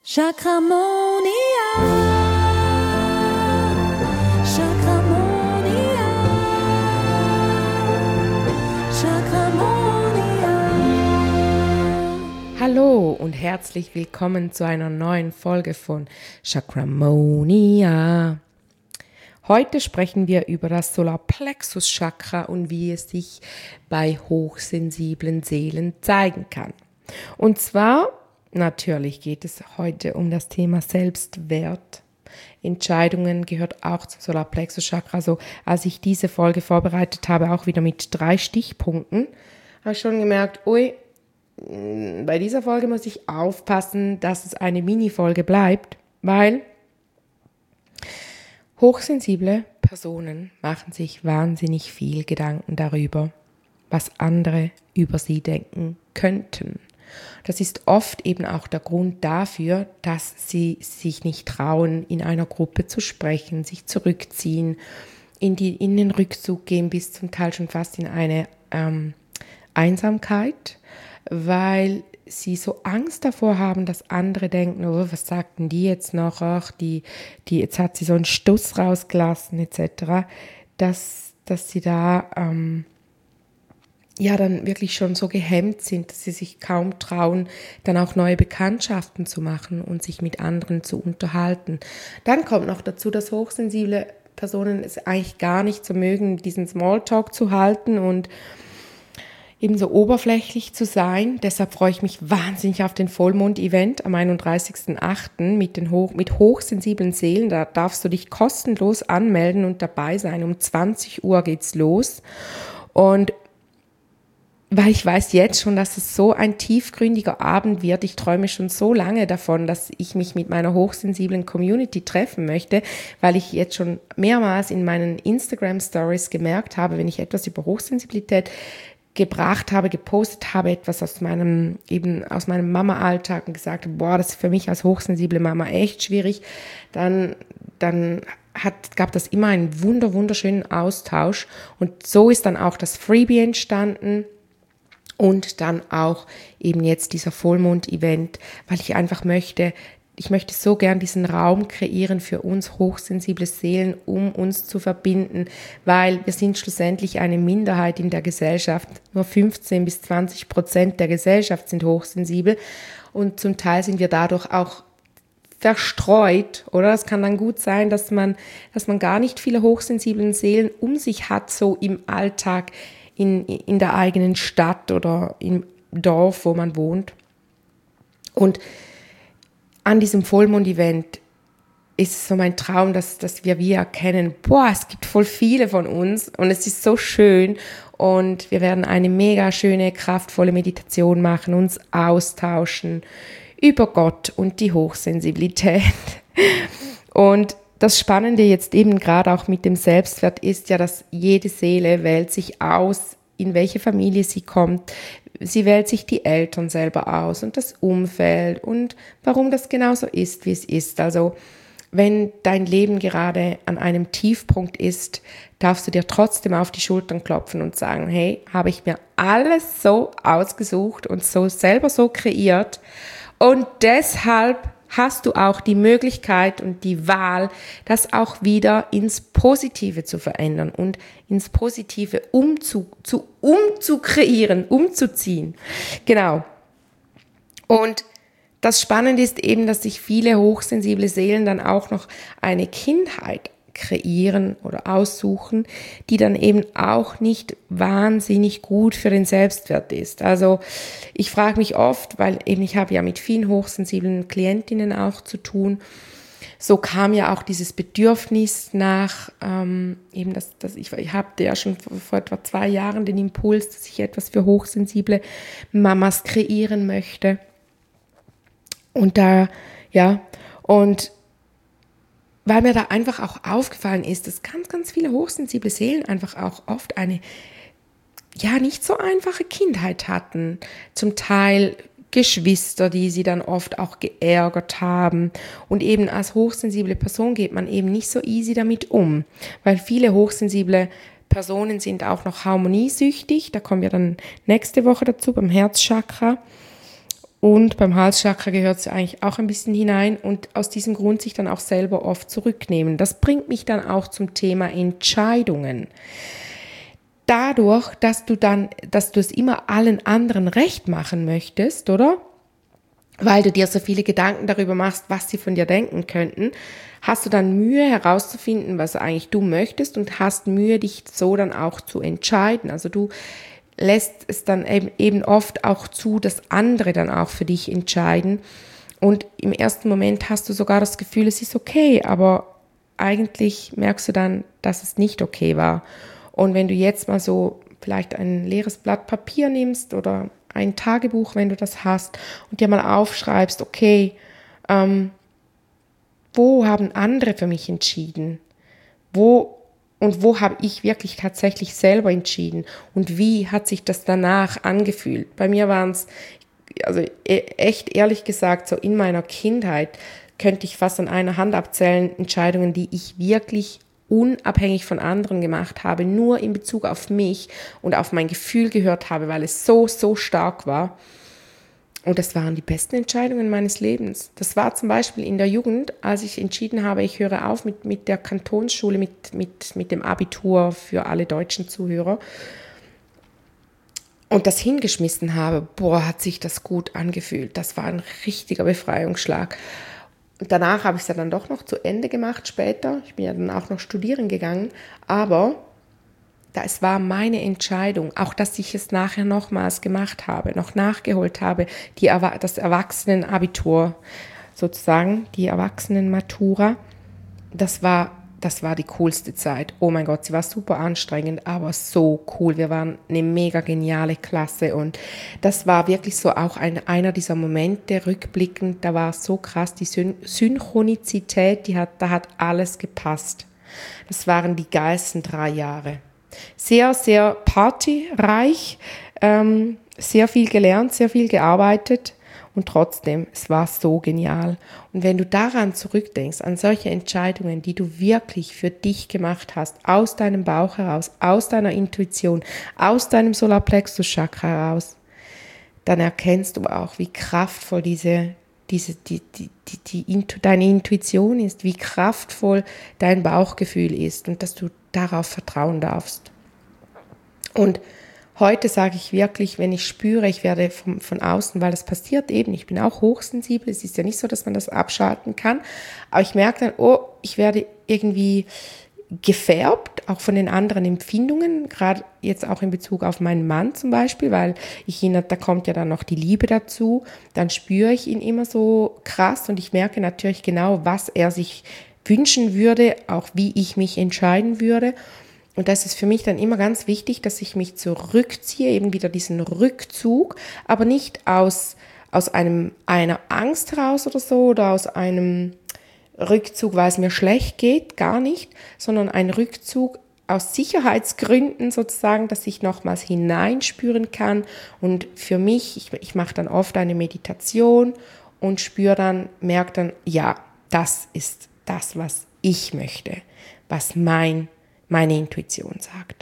Chakramonia, Chakramonia, Chakramonia. Hallo und herzlich willkommen zu einer neuen Folge von Chakramonia. Heute sprechen wir über das Solarplexus-Chakra und wie es sich bei hochsensiblen Seelen zeigen kann. Und zwar, natürlich geht es heute um das Thema Selbstwert. Entscheidungen gehört auch zum Solarplexus-Chakra. Also als ich diese Folge vorbereitet habe, auch wieder mit 3 Stichpunkten, habe ich schon gemerkt, bei dieser Folge muss ich aufpassen, dass es eine Mini-Folge bleibt, weil hochsensible Personen machen sich wahnsinnig viel Gedanken darüber, was andere über sie denken könnten. Das ist oft eben auch der Grund dafür, dass sie sich nicht trauen, in einer Gruppe zu sprechen, sich zurückziehen, in den Rückzug gehen, bis zum Teil schon fast in eine Einsamkeit, weil sie so Angst davor haben, dass andere denken, oh, was sagten die jetzt noch, ach, jetzt hat sie so einen Stuss rausgelassen, etc., dass sie da dann wirklich schon so gehemmt sind, dass sie sich kaum trauen, dann auch neue Bekanntschaften zu machen und sich mit anderen zu unterhalten. Dann kommt noch dazu, dass hochsensible Personen es eigentlich gar nicht so mögen, diesen Smalltalk zu halten und eben so oberflächlich zu sein. Deshalb freue ich mich wahnsinnig auf den Vollmond-Event am 31.08. mit hochsensiblen Seelen. Da darfst du dich kostenlos anmelden und dabei sein. Um 20 Uhr geht's los. Und weil ich weiß jetzt schon, dass es so ein tiefgründiger Abend wird. Ich träume schon so lange davon, dass ich mich mit meiner hochsensiblen Community treffen möchte, weil ich jetzt schon mehrmals in meinen Instagram-Stories gemerkt habe, wenn ich etwas über Hochsensibilität gebracht habe, gepostet habe, etwas aus meinem Mama-Alltag und gesagt habe, das ist für mich als hochsensible Mama echt schwierig, dann gab das immer einen wunderschönen Austausch und so ist dann auch das Freebie entstanden. Und dann auch eben jetzt dieser Vollmond-Event, weil ich einfach möchte so gern diesen Raum kreieren für uns hochsensible Seelen, um uns zu verbinden, weil wir sind schlussendlich eine Minderheit in der Gesellschaft. Nur 15-20% der Gesellschaft sind hochsensibel und zum Teil sind wir dadurch auch verstreut, oder? Es kann dann gut sein, dass man gar nicht viele hochsensiblen Seelen um sich hat, so im Alltag, in der eigenen Stadt oder im Dorf, wo man wohnt. Und an diesem Vollmond-Event ist es so mein Traum, dass wir erkennen, es gibt voll viele von uns und es ist so schön und wir werden eine mega schöne, kraftvolle Meditation machen, uns austauschen über Gott und die Hochsensibilität. Und das Spannende jetzt eben gerade auch mit dem Selbstwert ist ja, dass jede Seele wählt sich aus, in welche Familie sie kommt. Sie wählt sich die Eltern selber aus und das Umfeld und warum das genauso ist, wie es ist. Also wenn dein Leben gerade an einem Tiefpunkt ist, darfst du dir trotzdem auf die Schultern klopfen und sagen, hey, habe ich mir alles so ausgesucht und so selber so kreiert und deshalb hast du auch die Möglichkeit und die Wahl, das auch wieder ins Positive zu verändern und ins Positive umzuziehen. Genau. Und das Spannende ist eben, dass sich viele hochsensible Seelen dann auch noch eine Kindheit kreieren oder aussuchen, die dann eben auch nicht wahnsinnig gut für den Selbstwert ist. Also ich frage mich oft, weil eben ich habe ja mit vielen hochsensiblen Klientinnen auch zu tun, so kam ja auch dieses Bedürfnis nach, ich hatte ja schon vor etwa 2 Jahren den Impuls, dass ich etwas für hochsensible Mamas kreieren möchte. Und weil mir da einfach auch aufgefallen ist, dass ganz viele hochsensible Seelen einfach auch oft eine, nicht so einfache Kindheit hatten. Zum Teil Geschwister, die sie dann oft auch geärgert haben. Und eben als hochsensible Person geht man eben nicht so easy damit um, weil viele hochsensible Personen sind auch noch harmoniesüchtig. Da kommen wir dann nächste Woche dazu beim Herzchakra. Und beim Halschakra gehört es ja eigentlich auch ein bisschen hinein und aus diesem Grund sich dann auch selber oft zurücknehmen. Das bringt mich dann auch zum Thema Entscheidungen. Dadurch, dass du es immer allen anderen recht machen möchtest, oder? Weil du dir so viele Gedanken darüber machst, was sie von dir denken könnten, hast du dann Mühe herauszufinden, was eigentlich du möchtest und hast Mühe, dich so dann auch zu entscheiden. Also du lässt es dann eben oft auch zu, dass andere dann auch für dich entscheiden. Und im ersten Moment hast du sogar das Gefühl, es ist okay, aber eigentlich merkst du dann, dass es nicht okay war. Und wenn du jetzt mal so vielleicht ein leeres Blatt Papier nimmst oder ein Tagebuch, wenn du das hast, und dir mal aufschreibst, okay, wo haben andere für mich entschieden? Wo habe ich wirklich tatsächlich selber entschieden? Und wie hat sich das danach angefühlt? Bei mir waren es, also echt ehrlich gesagt, so in meiner Kindheit könnte ich fast an einer Hand abzählen, Entscheidungen, die ich wirklich unabhängig von anderen gemacht habe, nur in Bezug auf mich und auf mein Gefühl gehört habe, weil es so, so stark war. Und das waren die besten Entscheidungen meines Lebens. Das war zum Beispiel in der Jugend, als ich entschieden habe, ich höre auf mit der Kantonsschule, mit dem Abitur für alle deutschen Zuhörer und das hingeschmissen habe. Boah, hat sich das gut angefühlt. Das war ein richtiger Befreiungsschlag. Und danach habe ich es ja dann doch noch zu Ende gemacht später. Ich bin ja dann auch noch studieren gegangen. Aber es war meine Entscheidung, auch dass ich es nachher nochmals gemacht habe, noch nachgeholt habe, das Erwachsenenabitur sozusagen, die Erwachsenenmatura, das war die coolste Zeit. Oh mein Gott, sie war super anstrengend, aber so cool. Wir waren eine mega geniale Klasse und das war wirklich so auch einer dieser Momente rückblickend, da war es so krass, die Synchronizität, da hat alles gepasst. Das waren die geilsten 3 Jahre. Sehr, sehr partyreich, sehr viel gelernt, sehr viel gearbeitet und trotzdem, es war so genial. Und wenn du daran zurückdenkst, an solche Entscheidungen, die du wirklich für dich gemacht hast, aus deinem Bauch heraus, aus deiner Intuition, aus deinem Solarplexus-Chakra heraus, dann erkennst du auch, wie kraftvoll deine Intuition ist, wie kraftvoll dein Bauchgefühl ist und dass du darauf vertrauen darfst. Und heute sage ich wirklich, wenn ich spüre, ich werde von außen, weil das passiert eben, ich bin auch hochsensibel, es ist ja nicht so, dass man das abschalten kann, aber ich merke dann, oh, ich werde irgendwie gefärbt, auch von den anderen Empfindungen, gerade jetzt auch in Bezug auf meinen Mann zum Beispiel, weil da kommt ja dann noch die Liebe dazu, dann spüre ich ihn immer so krass und ich merke natürlich genau, was er sich wünschen würde, auch wie ich mich entscheiden würde. Und das ist für mich dann immer ganz wichtig, dass ich mich zurückziehe, eben wieder diesen Rückzug, aber nicht aus einer Angst heraus oder so oder aus einem Rückzug, weil es mir schlecht geht, gar nicht, sondern ein Rückzug aus Sicherheitsgründen sozusagen, dass ich nochmals hineinspüren kann. Und für mich, ich mache dann oft eine Meditation und merke dann, ja, das ist das, was ich möchte, was meine Intuition sagt,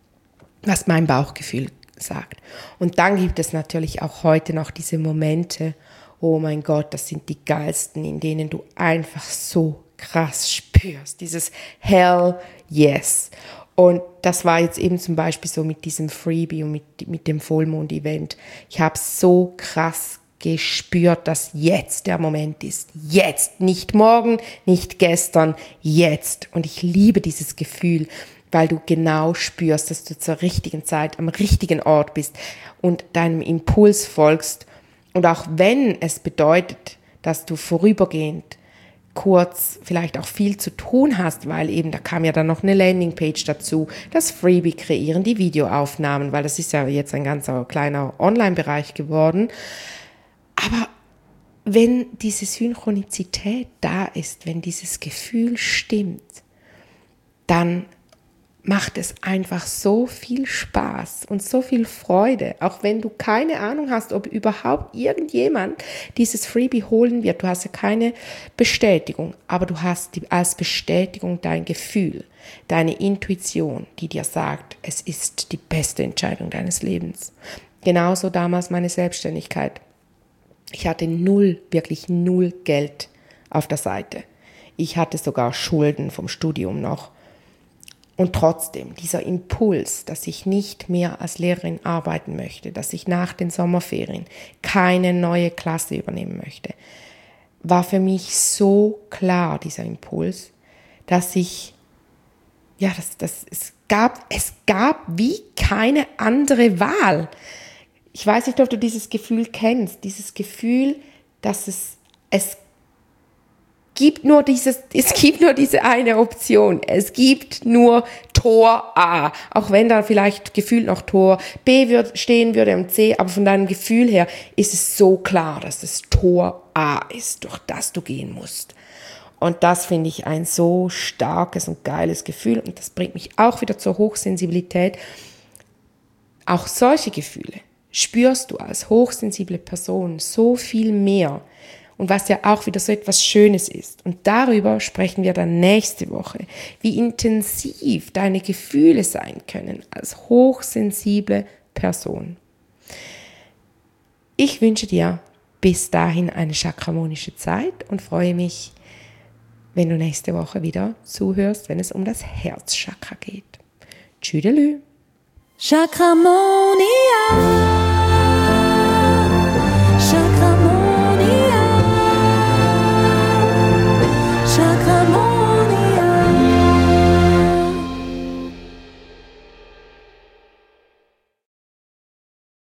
was mein Bauchgefühl sagt. Und dann gibt es natürlich auch heute noch diese Momente, oh mein Gott, das sind die geilsten, in denen du einfach so krass spürst, dieses Hell Yes. Und das war jetzt eben zum Beispiel so mit diesem Freebie und mit dem Vollmond-Event. Ich habe so krass gespürt, dass jetzt der Moment ist. Jetzt, nicht morgen, nicht gestern, jetzt. Und ich liebe dieses Gefühl, weil du genau spürst, dass du zur richtigen Zeit am richtigen Ort bist und deinem Impuls folgst. Und auch wenn es bedeutet, dass du vorübergehend kurz vielleicht auch viel zu tun hast, weil eben da kam ja dann noch eine Landingpage dazu, das Freebie kreieren, die Videoaufnahmen, weil das ist ja jetzt ein ganzer kleiner Online-Bereich geworden. Aber wenn diese Synchronizität da ist, wenn dieses Gefühl stimmt, dann macht es einfach so viel Spaß und so viel Freude, auch wenn du keine Ahnung hast, ob überhaupt irgendjemand dieses Freebie holen wird. Du hast ja keine Bestätigung, aber du hast als Bestätigung dein Gefühl, deine Intuition, die dir sagt, es ist die beste Entscheidung deines Lebens. Genauso damals meine Selbstständigkeit. Ich hatte wirklich null Geld auf der Seite. Ich hatte sogar Schulden vom Studium noch. Und trotzdem, dieser Impuls, dass ich nicht mehr als Lehrerin arbeiten möchte, dass ich nach den Sommerferien keine neue Klasse übernehmen möchte, war für mich so klar, dieser Impuls, dass es gab wie keine andere Wahl. Ich weiß nicht, ob du dieses Gefühl kennst, dieses Gefühl, dass es gibt nur diese eine Option. Es gibt nur Tor A. Auch wenn da vielleicht gefühlt noch Tor B stehen würde und C, aber von deinem Gefühl her ist es so klar, dass es Tor A ist, durch das du gehen musst. Und das finde ich ein so starkes und geiles Gefühl. Und das bringt mich auch wieder zur Hochsensibilität. Auch solche Gefühle spürst du als hochsensible Person so viel mehr. Und was ja auch wieder so etwas Schönes ist. Und darüber sprechen wir dann nächste Woche, wie intensiv deine Gefühle sein können als hochsensible Person. Ich wünsche dir bis dahin eine chakramonische Zeit und freue mich, wenn du nächste Woche wieder zuhörst, wenn es um das Herzchakra geht. Tschüdelü. Chakramonia.